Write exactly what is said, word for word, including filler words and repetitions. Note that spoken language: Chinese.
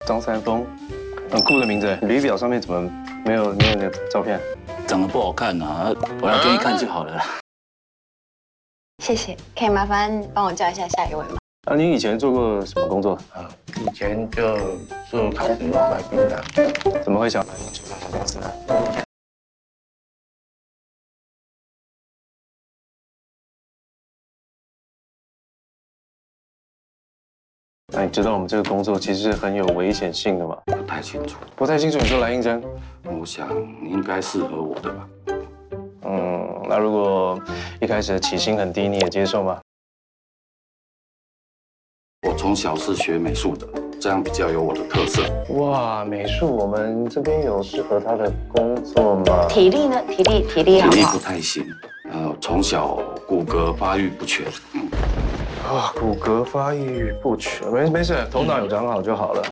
张三丰，很酷的名字。履历表上面怎么没有没有你的照片？ 长得不好看啊，我要给你看就好了啦。 谢谢，可以麻烦帮我叫一下下一位吗？ 啊，你以前做过什么工作？ 啊，以前就做开始卖槟榔。 怎么会想来酒酿公司呢？那你知道我们这个工作其实是很有危险性的吗？ 不太清楚， 不太清楚，你就来应征？ 我想你应该适合我的吧。 嗯，那如果一开始的起薪很低，你也接受吗？ 我从小是学美术的，这样比较有我的特色。 哇，美术，我们这边有适合他的工作吗？ 体力呢？体力体力好不好体力不？太行，呃，从小骨骼发育不全。 啊，骨骼发育不全，没没事，头脑有长好就好了。